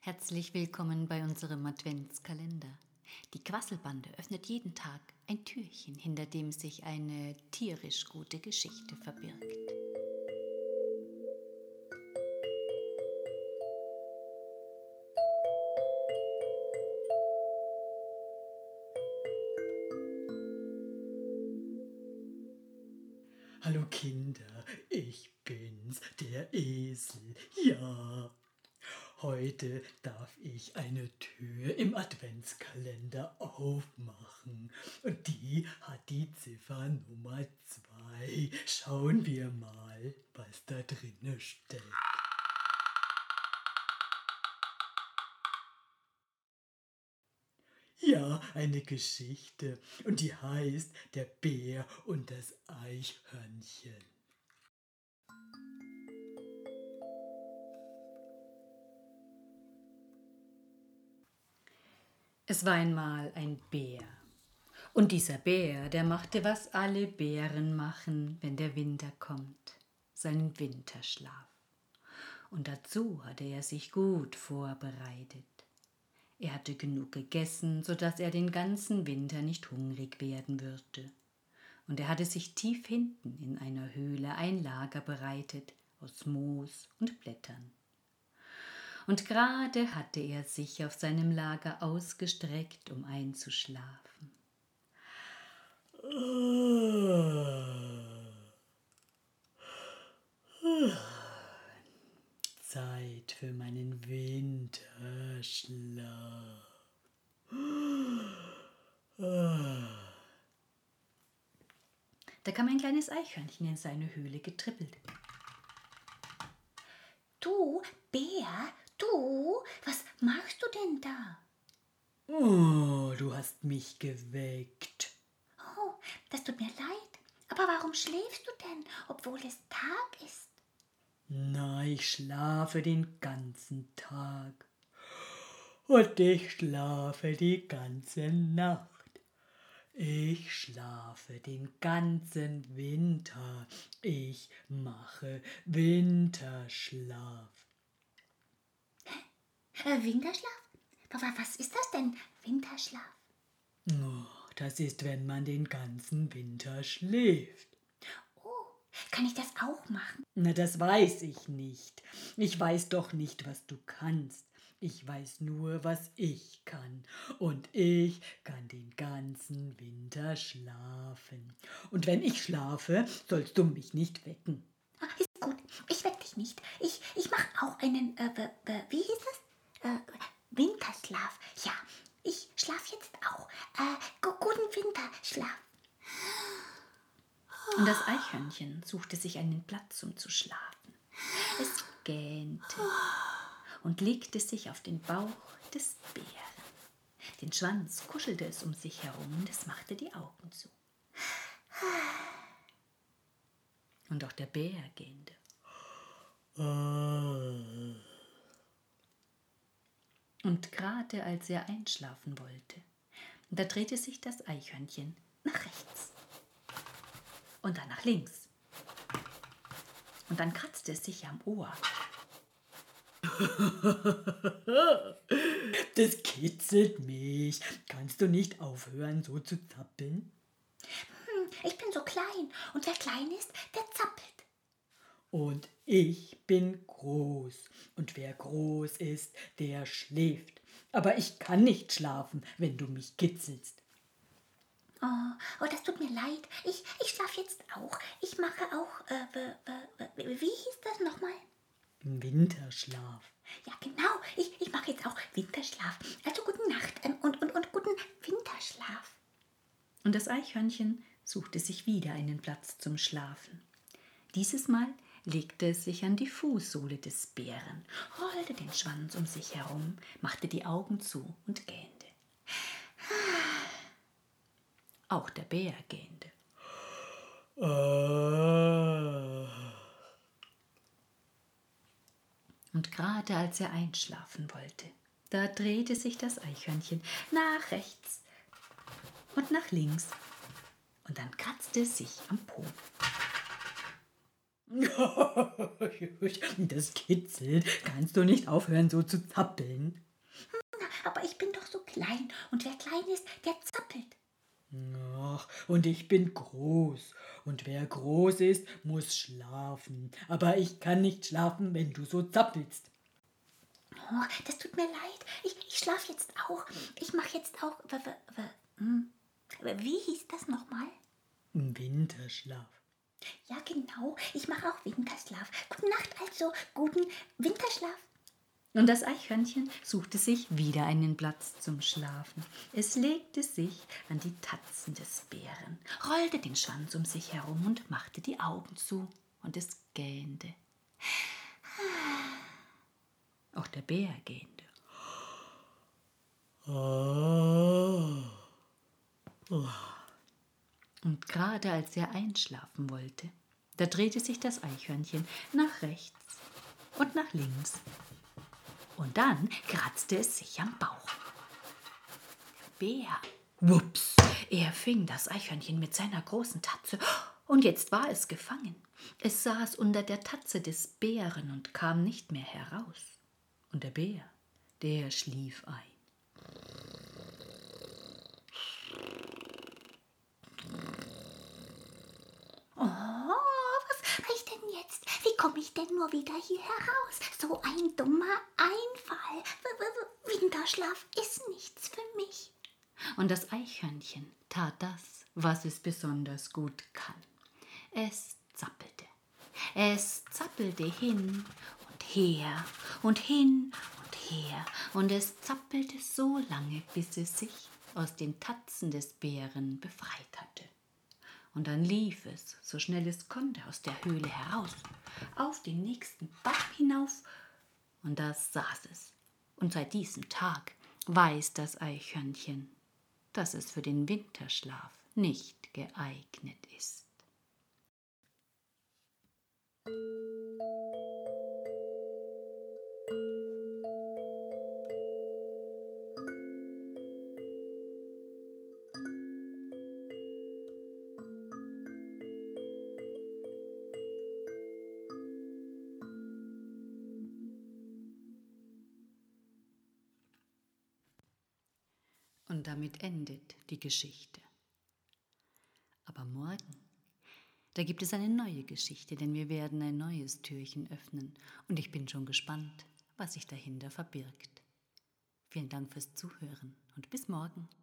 Herzlich willkommen bei unserem Adventskalender. Die Quasselbande öffnet jeden Tag ein Türchen, hinter dem sich eine tierisch gute Geschichte verbirgt. Hallo Kinder, ich bin's, der Esel. Ja, heute darf ich eine Tür im Adventskalender aufmachen. Und die hat die Ziffer Nummer 2. Schauen wir mal, was da drinne steckt. Ja, eine Geschichte. Und die heißt Der Bär und das Eichhörnchen. Es war einmal ein Bär. Und dieser Bär, der machte, was alle Bären machen, wenn der Winter kommt: seinen Winterschlaf. Und dazu hatte er sich gut vorbereitet. Er hatte genug gegessen, sodass er den ganzen Winter nicht hungrig werden würde. Und er hatte sich tief hinten in einer Höhle ein Lager bereitet aus Moos und Blättern. Und gerade hatte er sich auf seinem Lager ausgestreckt, um einzuschlafen. Zeit für meinen Winterschlaf. Da kam ein kleines Eichhörnchen in seine Höhle getrippelt. Du, Bär, du, was machst du denn da? Oh, du hast mich geweckt. Oh, das tut mir leid. Aber warum schläfst du denn, obwohl es Tag ist? Na, ich schlafe den ganzen Tag. Und ich schlafe die ganze Nacht. Ich schlafe den ganzen Winter. Ich mache Winterschlaf. Winterschlaf? Was ist das denn, Winterschlaf? Oh, das ist, wenn man den ganzen Winter schläft. Oh, kann ich das auch machen? Na, das weiß ich nicht. Ich weiß doch nicht, was du kannst. Ich weiß nur, was ich kann. Und ich kann den ganzen Winter schlafen. Und wenn ich schlafe, sollst du mich nicht wecken. Ist gut, ich weck dich nicht. Ich mache auch einen, wie hieß es? Winterschlaf. Ja, ich schlafe jetzt auch. Guten Winterschlaf. Und das Eichhörnchen suchte sich einen Platz, um zu schlafen. Es gähnte und legte sich auf den Bauch des Bären. Den Schwanz kuschelte es um sich herum und es machte die Augen zu. Und auch der Bär gähnte. Und gerade als er einschlafen wollte, da drehte sich das Eichhörnchen nach rechts und dann nach links. Und dann kratzte es sich am Ohr. Das kitzelt mich. Kannst du nicht aufhören, so zu zappeln? Ich bin so klein und wer klein ist, der zappelt. Und ich bin groß. Und wer groß ist, der schläft. Aber ich kann nicht schlafen, wenn du mich kitzelst. Oh, das tut mir leid. Ich schlafe jetzt auch. Ich mache auch, wie hieß das nochmal? Winterschlaf. Ja, genau. Ich mache jetzt auch Winterschlaf. Also gute Nacht und guten Winterschlaf. Und das Eichhörnchen suchte sich wieder einen Platz zum Schlafen. Dieses Mal legte es sich an die Fußsohle des Bären, rollte den Schwanz um sich herum, machte die Augen zu und gähnte. Auch der Bär gähnte. Und gerade als er einschlafen wollte, da drehte sich das Eichhörnchen nach rechts und nach links und dann kratzte es sich am Po. Das kitzelt. Kannst du nicht aufhören, so zu zappeln? Aber ich bin doch so klein und wer klein ist, der zappelt. Ach, und ich bin groß. Und wer groß ist, muss schlafen. Aber ich kann nicht schlafen, wenn du so zappelst. Oh, das tut mir leid. Ich schlafe jetzt auch. Ich mache jetzt auch. Wie hieß das nochmal? Winterschlaf. Ja, genau. Ich mache auch Winterschlaf. Gute Nacht also. Guten Winterschlaf. Und das Eichhörnchen suchte sich wieder einen Platz zum Schlafen. Es legte sich an die Tatzen des Bären, rollte den Schwanz um sich herum und machte die Augen zu. Und es gähnte. Auch der Bär gähnte. Und gerade als er einschlafen wollte, da drehte sich das Eichhörnchen nach rechts und nach links. Und dann kratzte es sich am Bauch. Der Bär, wups, er fing das Eichhörnchen mit seiner großen Tatze und jetzt war es gefangen. Es saß unter der Tatze des Bären und kam nicht mehr heraus. Und der Bär, der schlief ein. Oh, was mache ich denn jetzt? Wie komme ich denn nur wieder hier heraus? So ein dummer Einfall. Winterschlaf ist nichts für mich. Und das Eichhörnchen tat das, was es besonders gut kann. Es zappelte. Es zappelte hin und her und hin und her. Und es zappelte so lange, bis es sich aus den Tatzen des Bären befreit hatte. Und dann lief es, so schnell es konnte, aus der Höhle heraus, auf den nächsten Bach hinauf, und da saß es. Und seit diesem Tag weiß das Eichhörnchen, dass es für den Winterschlaf nicht geeignet ist. Und damit endet die Geschichte. Aber morgen, da gibt es eine neue Geschichte, denn wir werden ein neues Türchen öffnen. Und ich bin schon gespannt, was sich dahinter verbirgt. Vielen Dank fürs Zuhören und bis morgen.